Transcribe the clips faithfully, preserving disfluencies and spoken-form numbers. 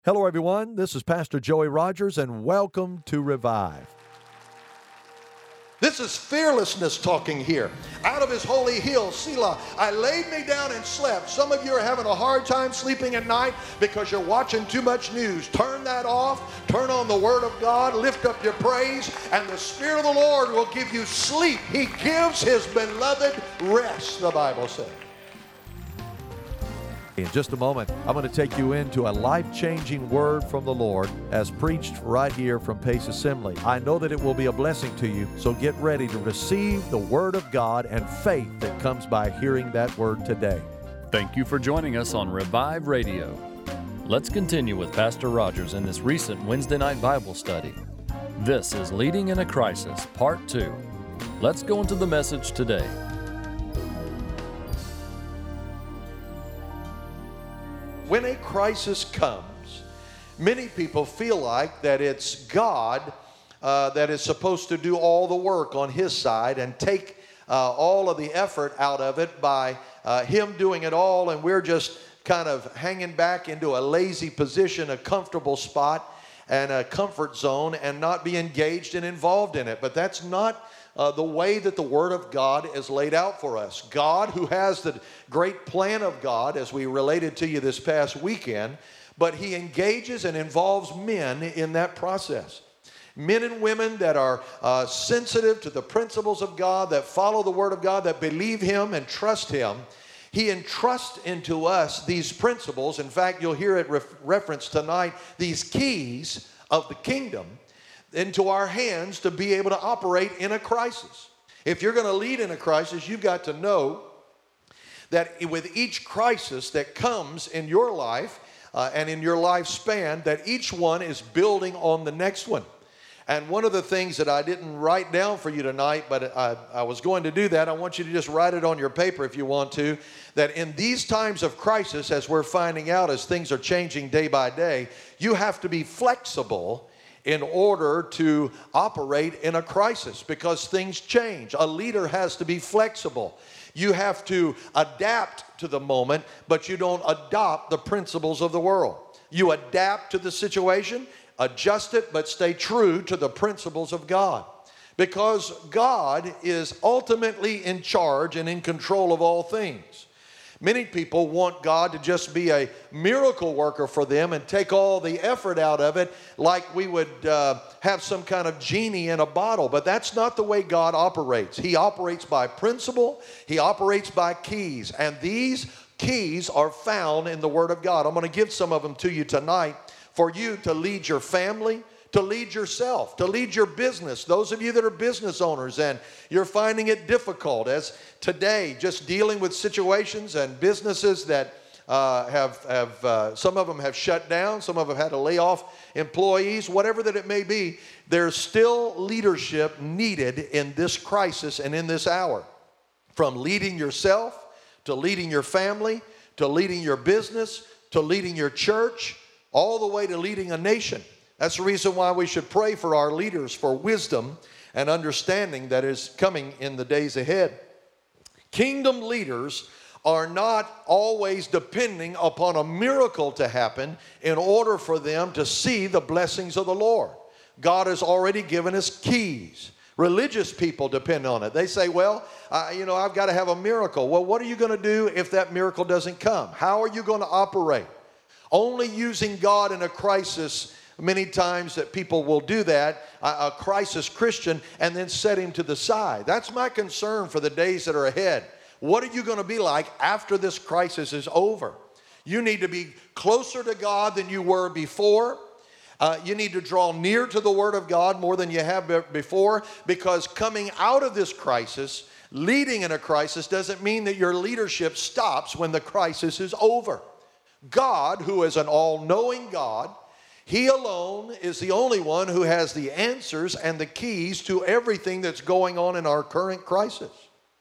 Hello, everyone. This is Pastor Joey Rogers, and welcome to Revive. This is fearlessness talking here. Out of his holy hill, Selah, I laid me down and slept. Some of you are having a hard time sleeping at night because you're watching too much news. Turn that off. Turn on the Word of God. Lift up your praise, and the Spirit of the Lord will give you sleep. He gives his beloved rest, the Bible says. In just a moment, I'm going to take you into a life-changing word from the Lord as preached right here from Pace Assembly. I know that it will be a blessing to you, so get ready to receive the Word of God and faith that comes by hearing that word today. Thank you for joining us on Revive Radio. Let's continue with Pastor Rogers in this recent Wednesday night Bible study. This is Leading in a Crisis, Part two. Let's go into the message today. When a crisis comes, many people feel like that it's God uh, that is supposed to do all the work on his side and take uh, all of the effort out of it by uh, him doing it all, and we're just kind of hanging back into a lazy position, a comfortable spot, and a comfort zone, and not be engaged and involved in it. But that's not Uh, the way that the Word of God is laid out for us. God, who has the great plan of God, as we related to you this past weekend, but he engages and involves men in that process. Men and women that are uh, sensitive to the principles of God, that follow the Word of God, that believe him and trust him. He entrusts into us these principles. In fact, you'll hear it ref- referenced tonight, these keys of the kingdom into our hands to be able to operate in a crisis. If you're going to lead in a crisis, you've got to know that with each crisis that comes in your life uh, and in your lifespan, that each one is building on the next one. And one of the things that I didn't write down for you tonight, but I, I was going to do that, I want you to just write it on your paper if you want to, that in these times of crisis, as we're finding out as things are changing day by day, you have to be flexible in order to operate in a crisis, because things change. A leader has to be flexible. You have to adapt to the moment, but you don't adopt the principles of the world. You adapt to the situation, adjust it, but stay true to the principles of God. Because God is ultimately in charge and in control of all things. Many people want God to just be a miracle worker for them and take all the effort out of it like we would uh, have some kind of genie in a bottle. But that's not the way God operates. He operates by principle. He operates by keys. And these keys are found in the Word of God. I'm going to give some of them to you tonight for you to lead your family, to lead yourself, to lead your business. Those of you that are business owners and you're finding it difficult, as today, just dealing with situations and businesses that uh, have, have uh, some of them have shut down, some of them had to lay off employees, whatever that it may be, there's still leadership needed in this crisis and in this hour. From leading yourself, to leading your family, to leading your business, to leading your church, all the way to leading a nation. That's the reason why we should pray for our leaders for wisdom and understanding that is coming in the days ahead. Kingdom leaders are not always depending upon a miracle to happen in order for them to see the blessings of the Lord. God has already given us keys. Religious people depend on it. They say, well, uh, you know, I've got to have a miracle. Well, what are you going to do if that miracle doesn't come? How are you going to operate? Only using God in a crisis. Many times that people will do that, a, a crisis Christian, and then set him to the side. That's my concern for the days that are ahead. What are you going to be like after this crisis is over? You need to be closer to God than you were before. Uh, you need to draw near to the Word of God more than you have before, because coming out of this crisis, leading in a crisis, doesn't mean that your leadership stops when the crisis is over. God, who is an all-knowing God, He alone is the only one who has the answers and the keys to everything that's going on in our current crisis.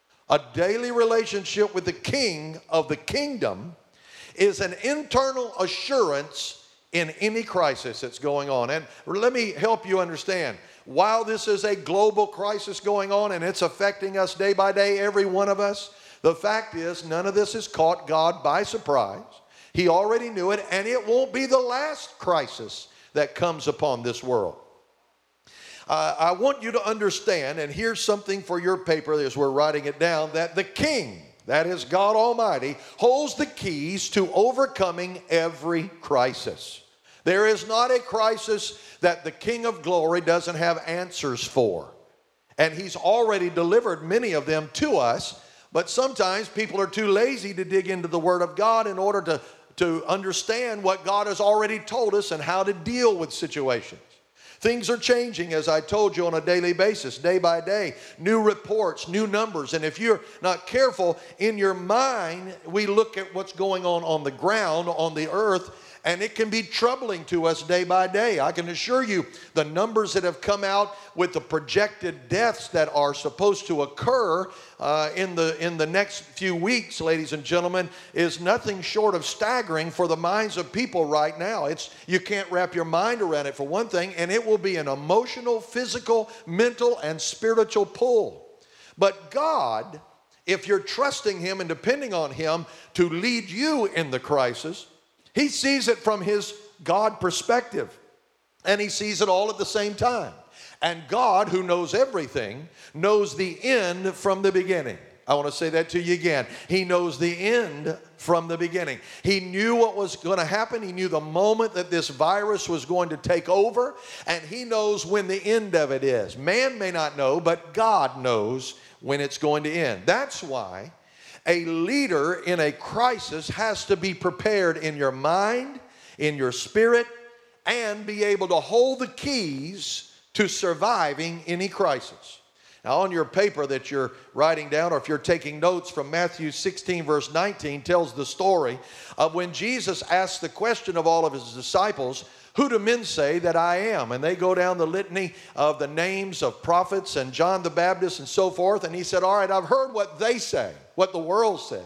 A daily relationship with the King of the kingdom is an internal assurance in any crisis that's going on. And let me help you understand. While this is a global crisis going on and it's affecting us day by day, every one of us, the fact is none of this has caught God by surprise. He already knew it, and it won't be the last crisis that comes upon this world. Uh, I want you to understand, and here's something for your paper as we're writing it down, that the King, that is God Almighty, holds the keys to overcoming every crisis. There is not a crisis that the King of Glory doesn't have answers for. And He's already delivered many of them to us, but sometimes people are too lazy to dig into the Word of God in order to, to understand what God has already told us and how to deal with situations. Things are changing, as I told you, on a daily basis, day by day. New reports, new numbers. And if you're not careful, in your mind, we look at what's going on on the ground, on the earth, and it can be troubling to us day by day. I can assure you the numbers that have come out with the projected deaths that are supposed to occur uh, in the in the next few weeks, ladies and gentlemen, is nothing short of staggering for the minds of people right now. It's you can't wrap your mind around it, for one thing, and it will be an emotional, physical, mental, and spiritual pull. But God, if you're trusting Him and depending on Him to lead you in the crisis, He sees it from His God perspective, and He sees it all at the same time. And God, who knows everything, knows the end from the beginning. I want to say that to you again. He knows the end from the beginning. He knew what was going to happen. He knew the moment that this virus was going to take over, and He knows when the end of it is. Man may not know, but God knows when it's going to end. That's why a leader in a crisis has to be prepared in your mind, in your spirit, and be able to hold the keys to surviving any crisis. Now, on your paper that you're writing down, or if you're taking notes, from Matthew sixteen, verse nineteen, tells the story of when Jesus asked the question of all of His disciples, "Who do men say that I am?" And they go down the litany of the names of prophets and John the Baptist and so forth. And He said, all right, I've heard what they say, what the world says.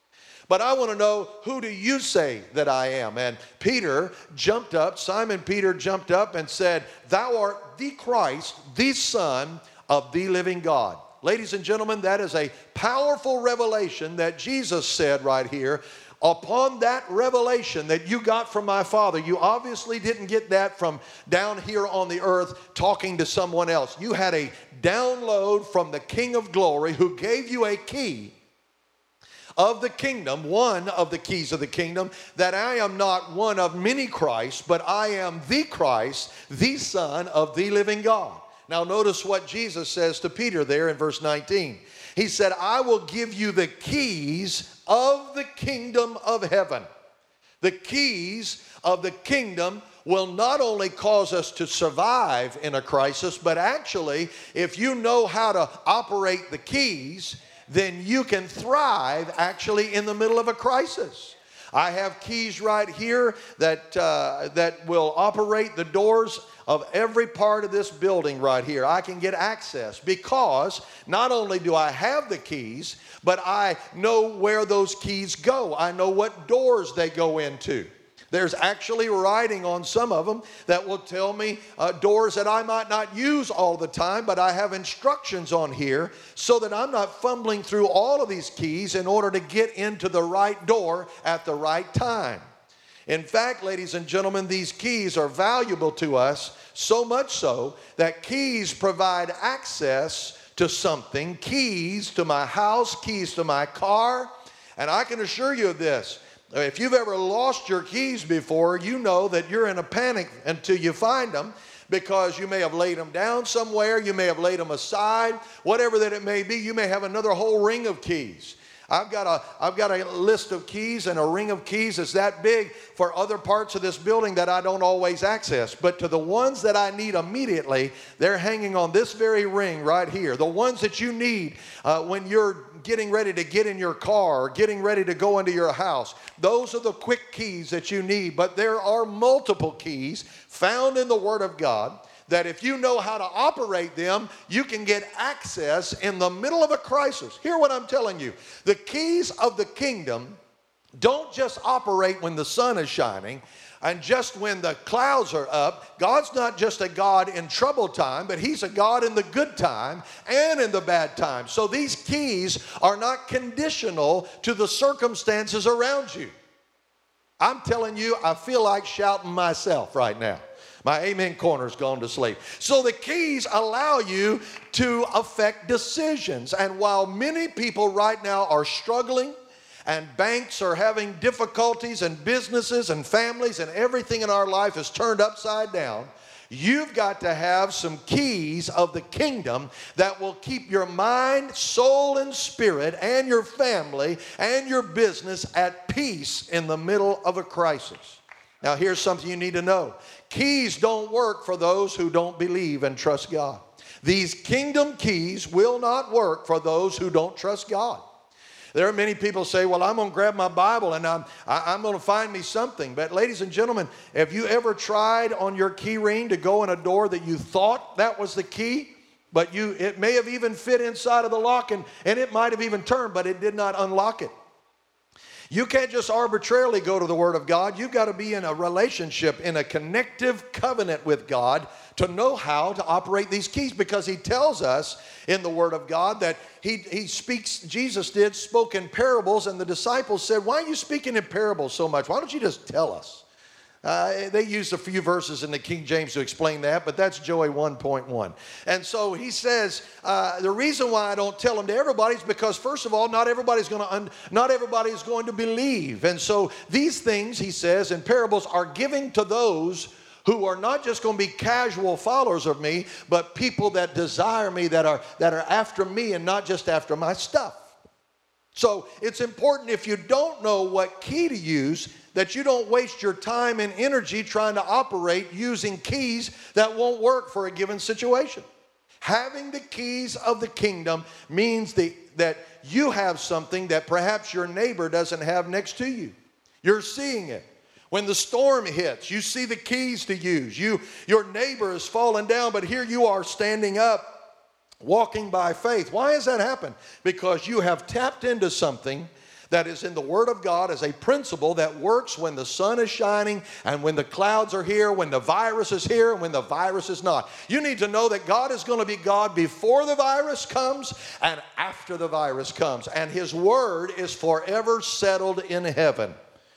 But I want to know, who do you say that I am? And Peter jumped up, Simon Peter jumped up and said, "Thou art the Christ, the Son of the living God." Ladies and gentlemen, that is a powerful revelation that Jesus said right here. Upon that revelation that you got from my Father, you obviously didn't get that from down here on the earth talking to someone else. You had a download from the King of Glory, who gave you a key of the kingdom, one of the keys of the kingdom, that I am not one of many Christs, but I am the Christ, the Son of the living God. Now notice what Jesus says to Peter there in verse nineteen. He said, "I will give you the keys of the kingdom of heaven." The keys of the kingdom will not only cause us to survive in a crisis, but actually, if you know how to operate the keys, then you can thrive actually in the middle of a crisis. I have keys right here that, uh, that will operate the doors of every part of this building right here. I can get access because not only do I have the keys, but I know where those keys go. I know what doors they go into. There's actually writing on some of them that will tell me uh, doors that I might not use all the time, but I have instructions on here so that I'm not fumbling through all of these keys in order to get into the right door at the right time. In fact, ladies and gentlemen, these keys are valuable to us, so much so that keys provide access to something, keys to my house, keys to my car, and I can assure you of this. If you've ever lost your keys before, you know that you're in a panic until you find them, because you may have laid them down somewhere, you may have laid them aside, whatever that it may be. You may have another whole ring of keys. I've got a, I've got a list of keys and a ring of keys that's that big for other parts of this building that I don't always access. But to the ones that I need immediately, they're hanging on this very ring right here. The ones that you need uh, when you're getting ready to get in your car or getting ready to go into your house. Those are the quick keys that you need. But there are multiple keys found in the Word of God that if you know how to operate them, you can get access in the middle of a crisis. Hear what I'm telling you. The keys of the kingdom don't just operate when the sun is shining and just when the clouds are up. God's not just a God in trouble time, but He's a God in the good time and in the bad time. So these keys are not conditional to the circumstances around you. I'm telling you, I feel like shouting myself right now. My amen corner's gone to sleep. So the keys allow you to affect decisions. And while many people right now are struggling, and banks are having difficulties, and businesses and families and everything in our life is turned upside down, you've got to have some keys of the kingdom that will keep your mind, soul, and spirit, and your family and your business at peace in the middle of a crisis. Now, here's something you need to know. Keys don't work for those who don't believe and trust God. These kingdom keys will not work for those who don't trust God. There are many people say, well, I'm going to grab my Bible and I'm, I, I'm going to find me something. But ladies and gentlemen, have you ever tried on your key ring to go in a door that you thought that was the key? But you, it may have even fit inside of the lock and, and it might have even turned, but it did not unlock it. You can't just arbitrarily go to the Word of God. You've got to be in a relationship, in a connective covenant with God to know how to operate these keys, because He tells us in the Word of God that He, he speaks, Jesus did, spoke in parables, and the disciples said, why are you speaking in parables so much? Why don't you just tell us? Uh, they used a few verses in the King James to explain that, but that's Joey one point one. And so he says, uh, the reason why I don't tell them to everybody is because, first of all, not everybody's going to un- not everybody's going to believe. And so these things, he says, in parables are giving to those who are not just going to be casual followers of me, but people that desire me, that are that are after me and not just after my stuff. So it's important, if you don't know what key to use, that you don't waste your time and energy trying to operate using keys that won't work for a given situation. Having the keys of the kingdom means the, that you have something that perhaps your neighbor doesn't have next to you. You're seeing it. When the storm hits, you see the keys to use. You, your neighbor is falling down, but here you are standing up, walking by faith. Why has that happened? Because you have tapped into something that is in the Word of God as a principle that works when the sun is shining and when the clouds are here, when the virus is here and when the virus is not. You need to know that God is going to be God before the virus comes and after the virus comes. And His Word is forever settled in heaven.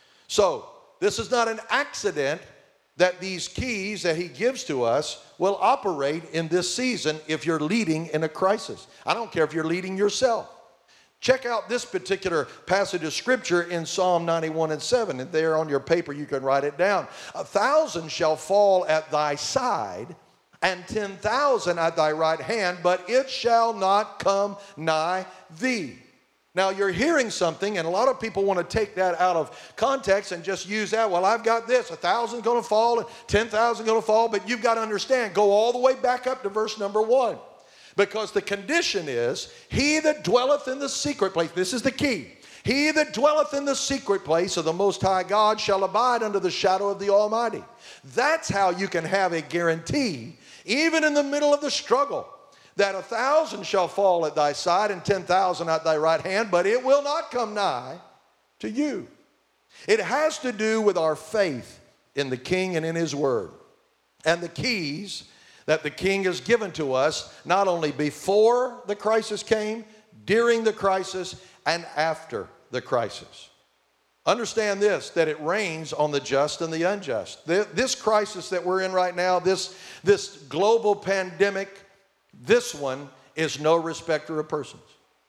So, this is not an accident that these keys that He gives to us will operate in this season if you're leading in a crisis. I don't care if you're leading yourself. Check out this particular passage of Scripture in Psalm ninety-one and seven. And there on your paper you can write it down. A thousand shall fall at thy side, and ten thousand at thy right hand, but it shall not come nigh thee. Now you're hearing something, and a lot of people want to take that out of context and just use that. Well, I've got this, a thousand's going to fall and ten thousand going to fall, but you've got to understand, go all the way back up to verse number one. Because the condition is, he that dwelleth in the secret place, this is the key. He that dwelleth in the secret place of the Most High God shall abide under the shadow of the Almighty. That's how you can have a guarantee, even in the middle of the struggle, that a thousand shall fall at thy side and ten thousand at thy right hand, but it will not come nigh to you. It has to do with our faith in the King and in His Word. And the keys that the King has given to us, not only before the crisis came, during the crisis, and after the crisis. Understand this, that it rains on the just and the unjust. This crisis that we're in right now, this, this global pandemic, this one is no respecter of persons.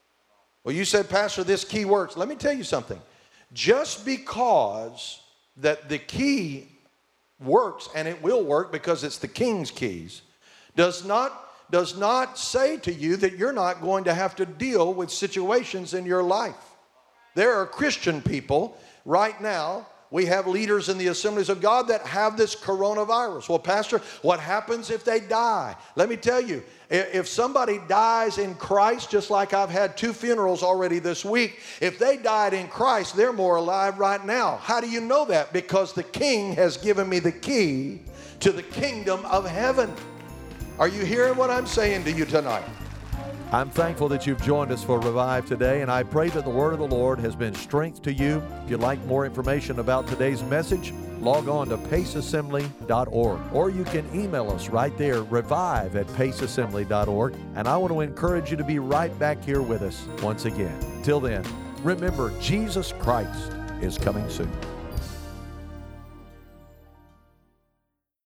Well, you said, Pastor, this key works. Let me tell you something. Just because that the key works, and it will work because it's the King's keys, does not, does not say to you that you're not going to have to deal with situations in your life. There are Christian people right now. We have leaders in the Assemblies of God that have this coronavirus. Well, Pastor, what happens if they die? Let me tell you, if somebody dies in Christ, just like I've had two funerals already this week, if they died in Christ, they're more alive right now. How do you know that? Because the King has given me the key to the kingdom of heaven. Are you hearing what I'm saying to you tonight? I'm thankful that you've joined us for Revive today, and I pray that the Word of the Lord has been strength to you. If you'd like more information about today's message, log on to pace assembly dot org, or you can email us right there, revive at pace assembly dot org, and I want to encourage you to be right back here with us once again. Till then, remember, Jesus Christ is coming soon.